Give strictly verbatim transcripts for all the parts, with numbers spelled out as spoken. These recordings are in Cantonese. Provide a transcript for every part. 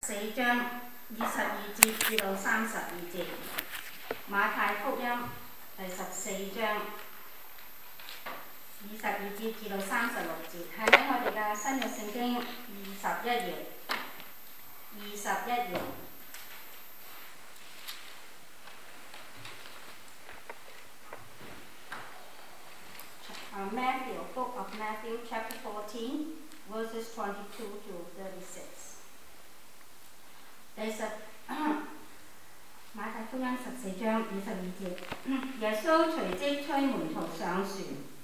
四章二十二節至到三十二節，馬太福音第十四章二十二節至到三十六節，係喺我哋嘅新約聖經二十一頁，二十一頁。Uh, Matthew, Book of Matthew, chapter fourteen, verses twenty-two to thirty-six. 第十馬太福音十四章二十二節，耶穌隨即催門徒上船，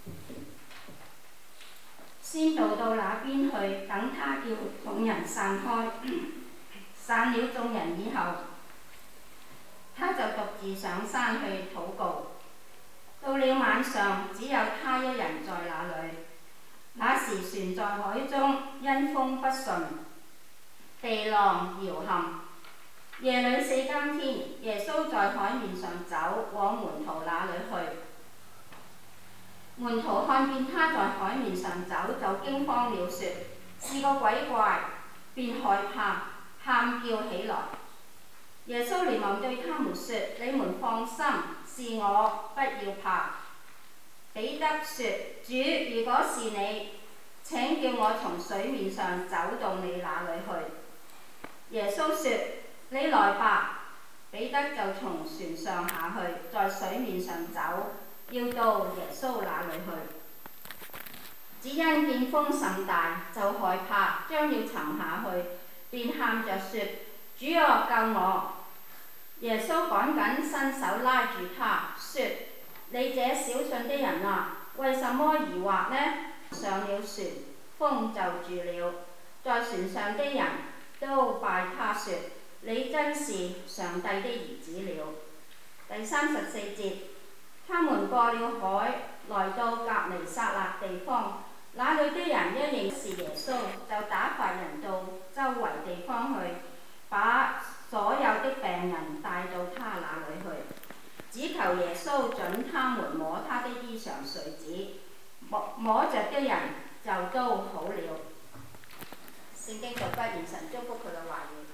先渡到那邊去，等他叫眾人散開。散了眾人以後，他就獨自上山去禱告。到了晚上，只有他一人在那裏。那時船在海中，因風不順，地浪搖撼。夜裏四更天，耶穌在海面上走，往門徒那裏去。門徒看見他在海面上走，就驚慌了，說是個鬼怪，便害怕，喊叫起來。耶穌連忙對他們說：你們放心，是我，不要怕。彼得說：主，如果是你，請叫我從水面上走到你那裏去。耶穌說：你來吧。彼得就從船上下去，在水面上走，要到耶穌那裏去。只因見風甚大，就害怕，將要沉下去，便喊着說：主啊，救我！耶穌趕緊伸手拉住他，說：你這小信的人啊，為什麼疑惑呢？上了船，風就住了。在船上的人都拜他說：你真是上帝的兒子了。第三十四節，他們過了海，來到革尼撒勒地方，那裏的人一認是耶穌，就打發人到周圍地方去，把所有的病人帶到他那裏去，只求耶穌准他們摸他的衣裳繸子，摸摸着的人就都好了。聖經讀畢，願神祝福佢嘅話語。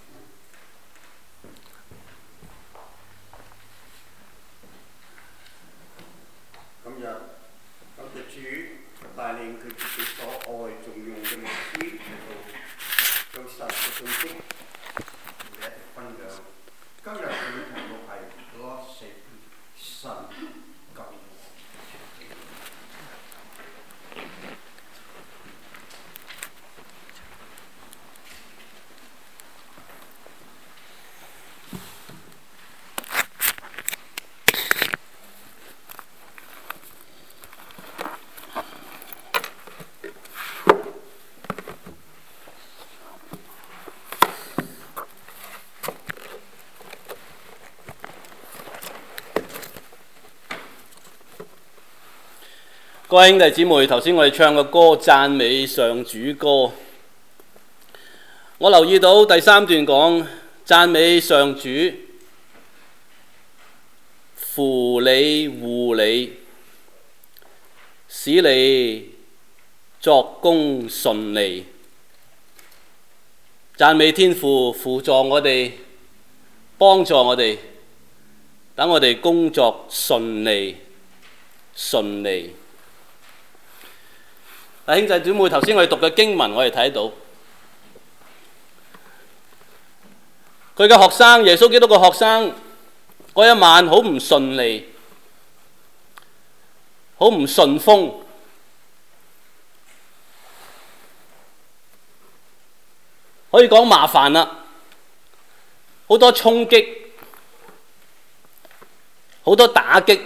今日感謝主帶領佢自己所愛重用嘅牧師嚟到將神嘅信息同你一齊分享。今日佢嘅題目係 God Save 神救我。 各位兄弟姊妹，頭先我哋唱嘅歌讚美上主歌，我留意到第三段講讚美上主，扶你護你，使你作工順利。讚美天父輔助我哋，幫助我哋，等我哋工作順利順利。弟兄姊妹，頭先我哋讀嘅經文，我哋睇到佢嘅學生，耶穌基督嘅學生嗰一晚好唔順利，好唔順風，可以講麻煩啦，好多衝擊，好多打擊。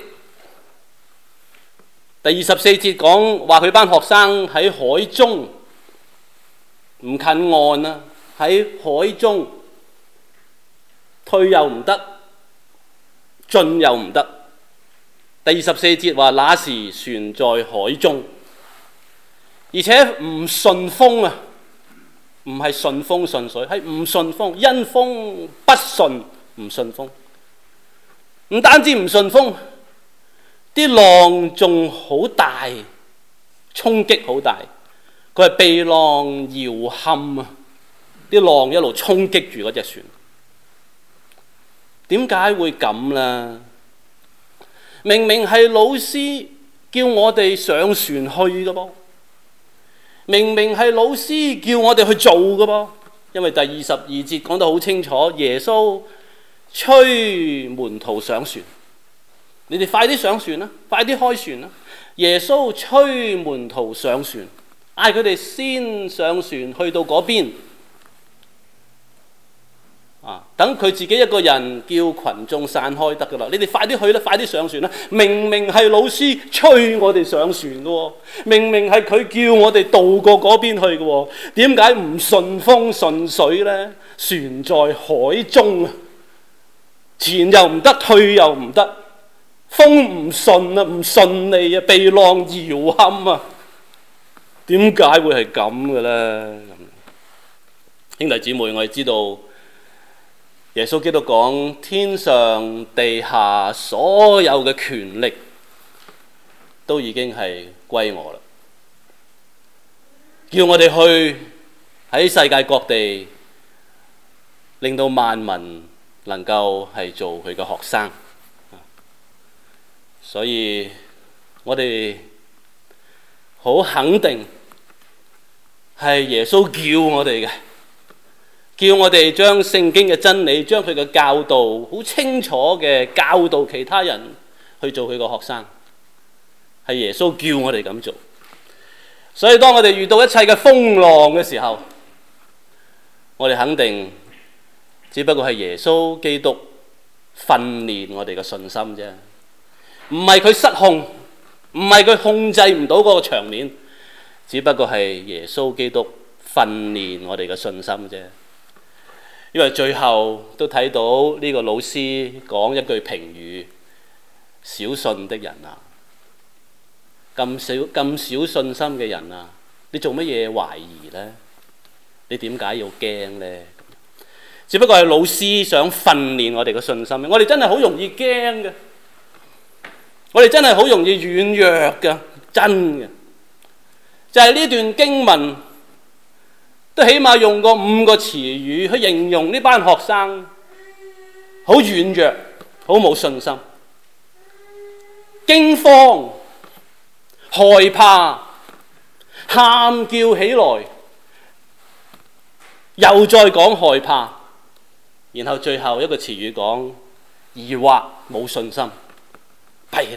第二十四節講話佢班學生喺海中唔近岸啦，喺海中退又唔得，進又唔得。第二十四節話那時船在海中，而且唔順風啊，唔係順風順水，係唔順風，因風不順，唔順風。唔單止唔順風，啲浪仲好大，衝擊好大，佢係被浪搖撼啊！ 啲浪一路衝擊住嗰隻船。點解會咁呢？明明係老師叫我哋上船去嘅噃，明明係老師叫我哋去做嘅噃。因為第二十二節講得好清楚，耶穌催門徒上船，你哋快啲上船啦，快啲開船啦！耶穌催門徒上船，嗌佢哋先上船去到嗰邊。啊！等佢自己一個人叫群眾散開得噶啦，你哋快啲去啦，快啲上船啦！明明係老師催我哋上船嘅喎，明明係佢叫我哋渡過嗰邊去嘅喎，點解唔順風順水呢？船在海中啊，前又唔得，退又唔得，風唔順啊，唔順利啊，被浪搖撼啊！點解會係咁嘅呢？兄弟姊妹，我哋知道。耶穌基督講：天上地下所有嘅權力都已經係歸我啦，叫我哋去喺世界各地，令到萬民能夠係做佢嘅學生。所以我哋好肯定係耶穌叫我哋嘅。叫我哋將聖經嘅真理，將佢嘅教導好清楚嘅教導其他人去做佢個學生，係耶穌叫我哋咁做。所以當我哋遇到一切嘅風浪嘅時候，我哋肯定只不過係耶穌基督訓練我哋嘅信心啫，唔係佢失控，唔係佢控制唔到嗰個場面，只不過係耶穌基督訓練我哋嘅信心啫。因為最後都睇到呢個老師講一句評語：小信的人啊，咁少咁少信心嘅人啊，你做乜嘢懷疑呢？你點解要驚呢？只不過係老師想訓練我哋嘅信心。我哋真係好容易驚嘅，我哋真係好容易軟弱嘅，真嘅。就係呢段經文。都起碼用過五個詞語去形容呢班學生好軟弱，好冇信心，驚慌、害怕、喊叫起來，又再講害怕，然後最後一個詞語講疑惑、冇信心，弊。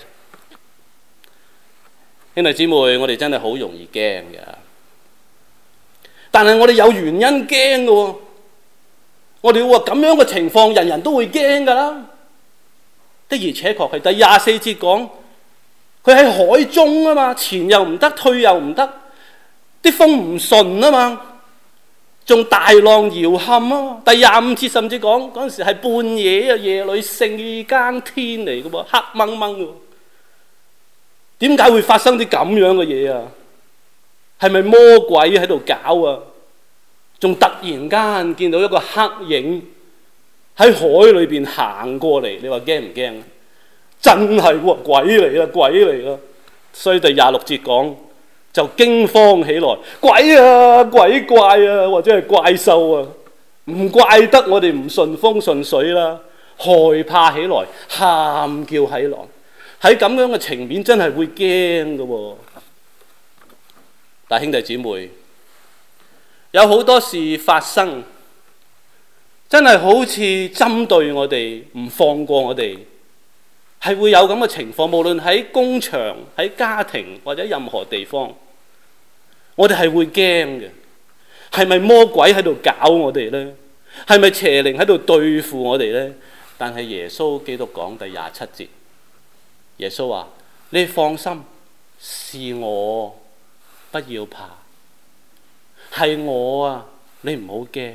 兄弟姊妹，我哋真係好容易驚嘅。但係我哋有原因驚嘅喎，我哋話咁樣嘅情況，人人都會驚㗎啦。的而且確係第廿四節講，佢喺海中啊嘛，前又唔得，退又唔得，啲風唔順啊嘛，仲大浪搖撼啊。第廿五節甚至講嗰陣時係半夜啊，夜裏四更天嚟嘅喎，黑掹掹嘅喎。點解會發生啲咁樣嘅嘢啊？係咪魔鬼喺度搞啊？仲突然間見到一個黑影喺海裏邊行過嚟，你話驚唔驚？真係喎，鬼嚟啦，鬼嚟啦！所以第廿六節講就驚慌起來，鬼啊，鬼怪啊，或者係怪獸啊，唔怪得我哋唔順風順水啦，害怕起來，喊叫起來，喺咁樣嘅情面真係會驚㗎喎。但兄弟姊妹，有好多事發生，真係好似針對我哋，唔放過我哋，係會有咁嘅情況。無論喺工場、喺家庭或者任何地方，我哋係會驚嘅。係咪魔鬼喺度搞我哋呢？係咪邪靈喺度對付我哋呢？但係耶穌基督講第廿七節，耶穌話：你放心，是我。不要怕，係我啊！你唔好驚。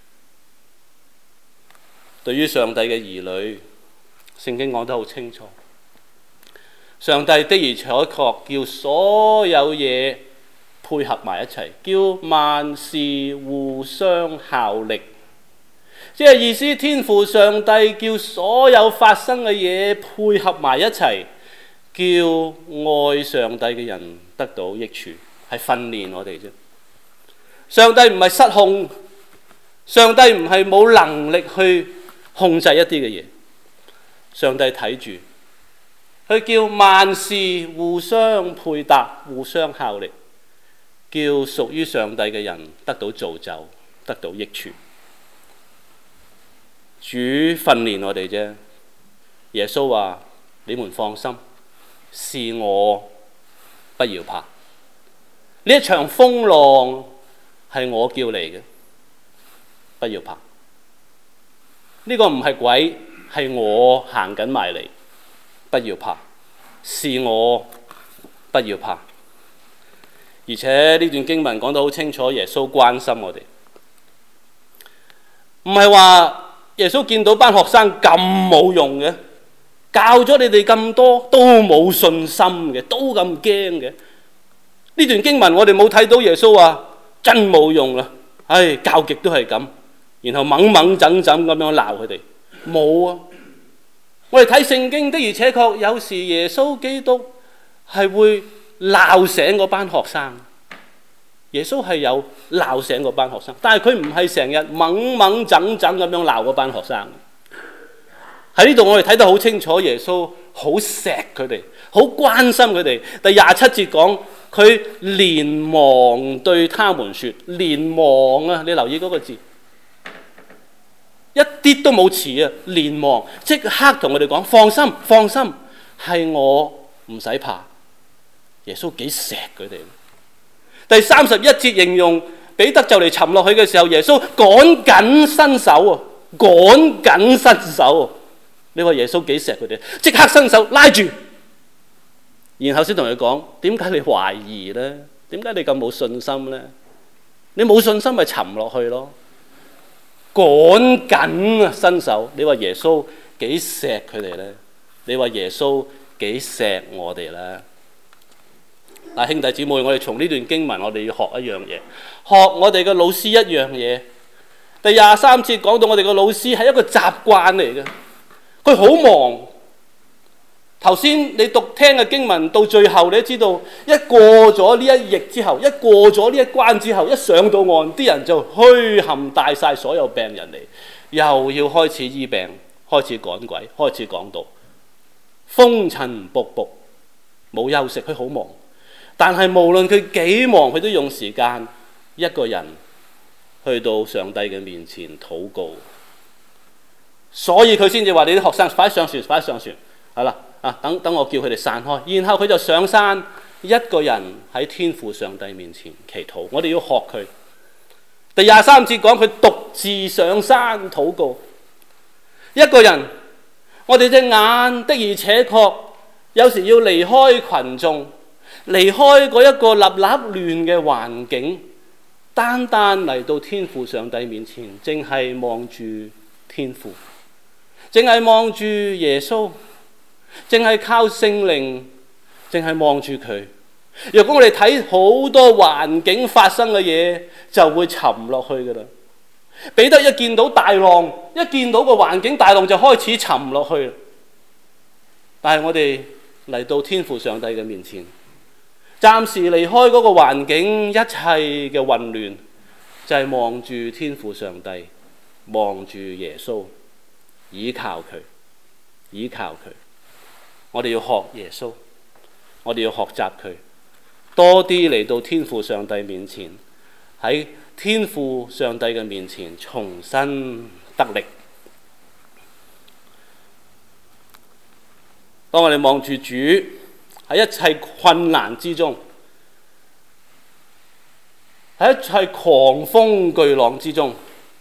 對於上帝嘅兒女，聖經講得好清楚，上帝的而且確叫所有嘢配合埋一齊，叫萬事互相效力。即係意思，天父上帝叫所有發生嘅嘢配合埋一齊，叫愛上帝嘅人得到益處。係訓練我哋啫。上帝唔係失控， 上帝唔係冇能力去控制一啲嘅嘢，上帝睇住，佢叫萬事互相配搭、互相效力，叫屬於上帝嘅人得到造就、得到益處。主訓練我哋啫。耶穌話：你們放心，是我，不要怕。呢一場風浪係我叫嚟嘅，不要怕。呢個唔係鬼，係我行緊埋嚟，不要怕。是我，不要怕。而且呢段經文講得好清楚，耶穌關心我哋，唔係話耶穌見到班學生咁冇用嘅，教咗你哋咁多都冇信心嘅，都咁驚嘅。呢段經文我哋冇睇到耶穌話真冇用啦，唉，教極都係咁，然後猛猛整整咁樣鬧佢哋，冇啊！我哋睇聖經的而且確有時耶穌基督係會鬧醒嗰班學生，耶穌係有鬧醒嗰班學生，但係佢唔係成日猛猛整整咁樣鬧嗰班學生。喺呢度我哋睇得好清楚，耶穌好錫佢哋，好關心佢哋。第廿七節講佢連忙對他們說，連忙啊！你留意嗰個字，一啲都冇遲啊！連忙即刻同佢哋講，放心，放心，係我，唔使怕。耶穌幾錫佢哋。第三十一節形容彼得就嚟沉落去嘅時候，耶穌趕緊伸手啊，趕緊伸手啊！你話耶穌幾錫佢哋，即刻伸手拉住，然後先同佢講：點解你懷疑呢？點解你咁冇信心呢？你冇信心咪沉落去咯。趕緊啊伸手，你話耶穌幾錫佢哋呢？你話耶穌幾錫我哋呢？嗱，兄弟姊妹，我哋從呢段經文，我哋要學一樣嘢，學我哋嘅老師一樣嘢。第廿三節講到我哋嘅老師係一個習慣嚟嘅。佢好忙，頭先你讀聽嘅經文到最後，你都知道一過咗呢一役之後，一過咗呢一關之後，一上到岸，啲人就虛冚帶晒所有病人嚟，又要開始醫病，開始趕鬼，開始講道，風塵僕僕，冇休息，佢好忙。但係無論佢幾忙，佢都用時間一個人去到上帝嘅面前禱告。所以佢先至話：你啲學生快啲上船，快啲上船，係啦啊！等等我叫佢哋散開，然後佢就上山，一個人喺天父上帝面前祈禱。我哋要學佢。第廿三節講佢獨自上山禱告，一個人。我哋隻眼的而且確有時要離開群眾，離開嗰一個立立亂嘅環境，單單嚟到天父上帝面前，淨係望住天父。淨係望住耶穌，淨係靠聖靈，淨係望住佢。若果我哋睇好多環境發生嘅嘢，就會沉落去噶啦。彼得一見到大浪，一見到個環境大浪就開始沉落去。但係我哋嚟到天父上帝嘅面前，暫時離開嗰個環境一切嘅混亂，就係望住天父上帝，望住耶穌。依靠佢，依靠佢。我哋要學耶穌，我哋要學習佢，多啲嚟到天父上帝面前，喺天父上帝嘅面前重新得力。當我哋望住主喺一切困難之中，喺一切狂風巨浪之中，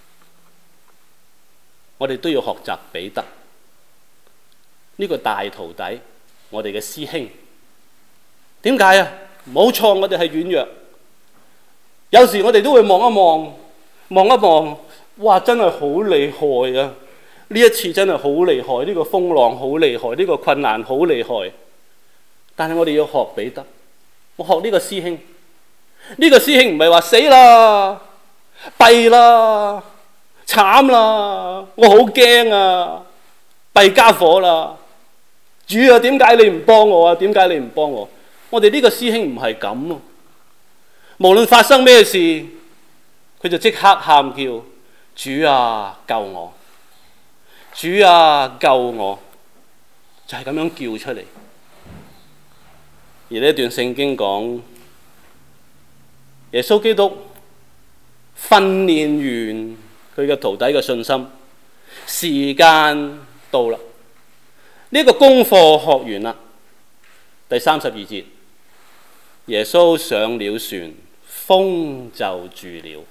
我哋都要學習彼得呢個大徒弟，我哋嘅師兄。點解啊？冇錯，我哋係軟弱。有時我哋都會望一望，望一望，哇！真係好厲害啊！呢一次真係好厲害，呢個風浪好厲害，呢個困難好厲害。但係我哋要學彼得，我學呢個師兄。呢個師兄唔係話死啦、弊啦、慘啦，我好驚啊！弊家伙啦！主啊，點解你唔幫我啊？點解你唔幫我？我哋呢個師兄唔係咁啊！無論發生咩事，佢就即刻喊叫， 主啊救我，主啊救我，就係咁樣叫出嚟。而呢段聖經講耶穌基督訓練完佢嘅徒弟嘅信心，時間到啦，呢個功課學完啦。第三十二節，耶穌上了船，風就住了。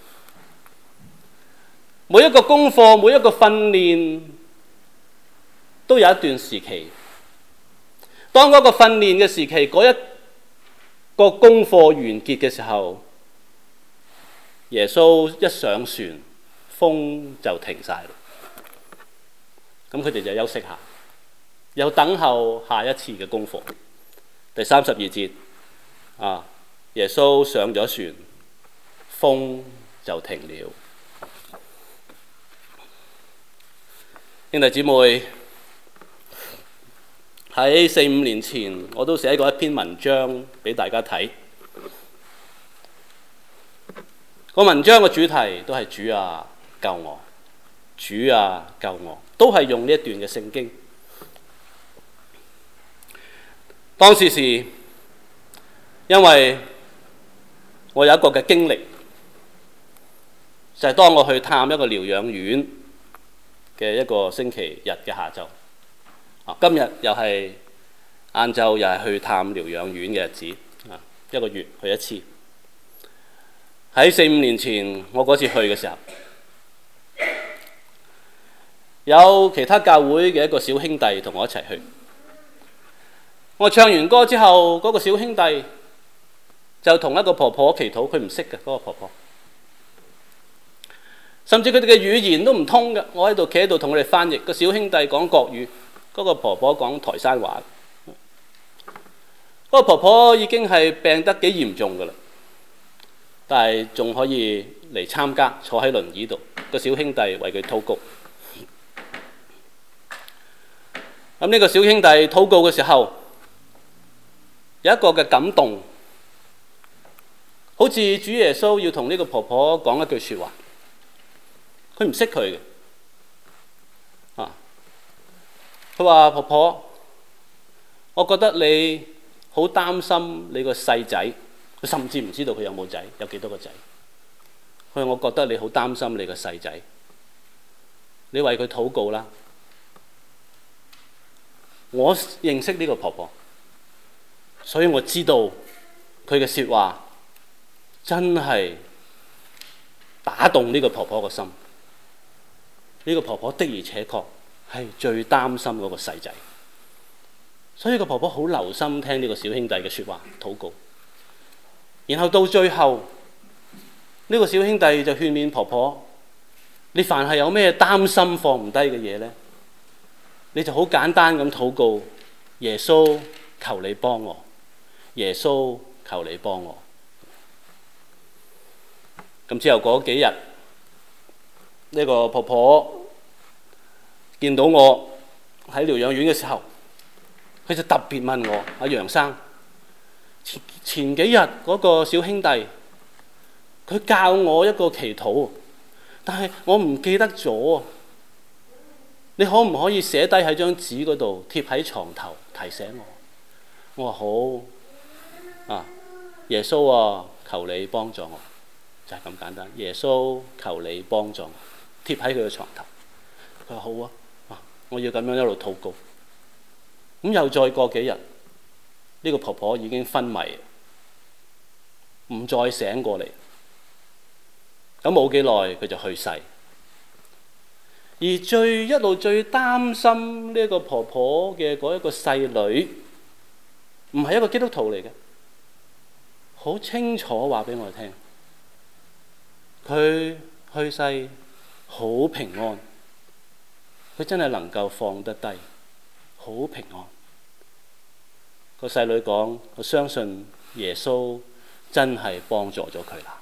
每一個功課，每一個訓練都有一段時期。當嗰個訓練嘅時期，嗰一個功課完結嘅時候，耶穌一上船，風就停晒啦。咁佢哋就休息下，又等候下一次嘅功課。第三十二節，啊，耶穌上咗船，風就停了。兄弟姊妹，喺四五年前，我都寫過一篇文章俾大家睇。個文章嘅主題都係主啊救我，主啊救我，都係用呢一段嘅聖經。當時是因為我有一個嘅經歷，就係當我去探一個療養院嘅一個星期日嘅下晝。啊，今日又係晏晝，又係去探療養院嘅日子。啊，一個月去一次。喺四五年前，我嗰次去嘅時候，有其他教會嘅一個小兄弟同我一齊去。我唱完歌之後，嗰、那個小兄弟就同一個婆婆祈禱，佢唔識嘅嗰個婆婆，甚至佢哋嘅語言都唔通嘅。我喺度企喺度同佢哋翻譯，個小兄弟講國語，嗰、那個婆婆講台山話。嗰、那個婆婆已經係病得幾嚴重㗎啦，但係仲可以嚟參加，坐喺輪椅度。個小兄弟為佢禱告。咁呢個小兄弟禱告嘅時候，有一個嘅感動，好似主耶穌要同呢個婆婆講一句説話。佢唔識佢嘅，啊，佢話婆婆，我覺得你好擔心你個細仔，佢甚至唔知道佢有冇仔，有幾多個仔。佢話我覺得你好擔心你個細仔，你為佢禱告啦。我認識呢個婆婆，所以我知道佢嘅説話真係打動呢個婆婆個心。呢個婆婆的而且確係最擔心嗰個細仔，所以個婆婆好留心聽呢個小兄弟嘅説話禱告。然後到最後，呢個小兄弟就勸勉婆婆：你凡係有咩擔心放唔低嘅嘢呢，你就好簡單咁禱告，耶穌求你幫我，耶穌求你幫我。咁之後嗰幾日，呢個婆婆見到我喺療養院嘅時候，佢就特別問我：阿楊生，前前幾日嗰個小兄弟，佢教我一個祈禱，但係我唔記得咗。你可唔可以寫低喺張紙嗰度，貼喺床頭提醒我？我話好啊，耶穌啊，求你幫助我，就係咁簡單。耶穌求你幫助我，貼喺佢嘅床頭。佢話好啊，啊，我要咁樣一路禱告。咁又再過幾日，呢個婆婆已經昏迷，唔再醒過嚟。咁冇幾耐佢就去世。而最一路最擔心呢個婆婆嘅嗰一個細女，唔係一個基督徒嚟嘅，好清楚話俾我聽，佢去世好平安，佢真係能夠放得低，好平安。個細女講：我相信耶穌真係幫助咗佢啦。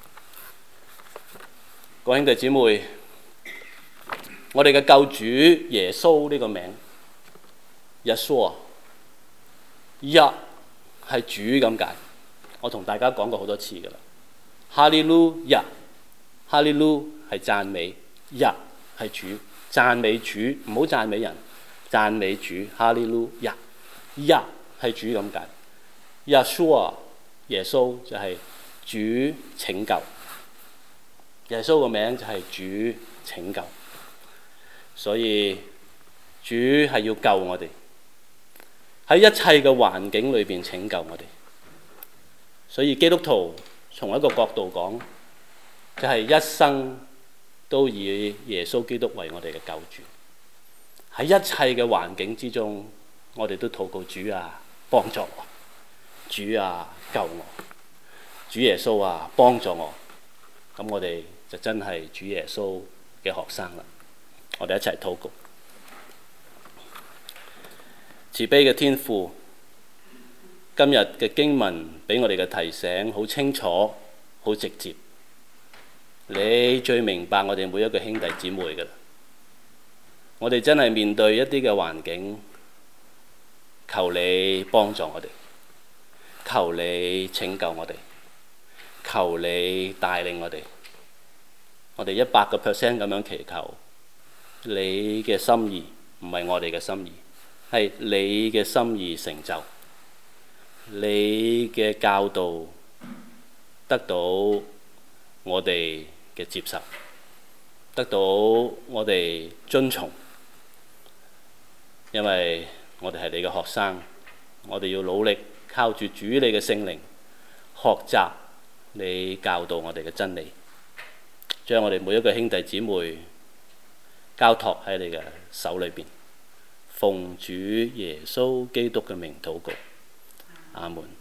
各位兄弟姊妹，我哋嘅救主耶穌呢個名，耶穌啊，一係主咁解。我同大家講過好多次噶啦，哈利路亞，哈利路係讚美， 日係主，讚美主，唔好讚美人，讚美主，哈利路亞。日係主咁解。Yeshua 耶穌就係主拯救，耶穌個名就係主拯救，所以主係要救我哋，喺一切嘅環境裏邊拯救我哋。所以基督徒從一個角度講，就係一生都以耶穌基督為我哋嘅救主。喺一切嘅環境之中，我哋都禱告主啊，幫助我，主啊，救我，主耶穌啊，幫助我。咁我哋就真係主耶穌嘅學生啦。我哋一齊禱告。慈悲嘅天父，今日嘅經文俾我哋嘅提醒好清楚，好直接。你最明白我哋每一個兄弟姊妹㗎啦。我哋真係面對一啲嘅環境，求你幫助我哋，求你拯救我哋，求你帶領我哋。我哋一百個 percent 咁樣祈求，你嘅心意唔係我哋嘅心意，係你嘅心意成就。你嘅教導得到我哋嘅接受，得到我哋遵從，因為我哋係你嘅學生，我哋要努力靠住主你嘅聖靈學習你教導我哋嘅真理，將我哋每一個兄弟姊妹交託喺你嘅手裏邊，奉主耶穌基督嘅名禱告，阿門。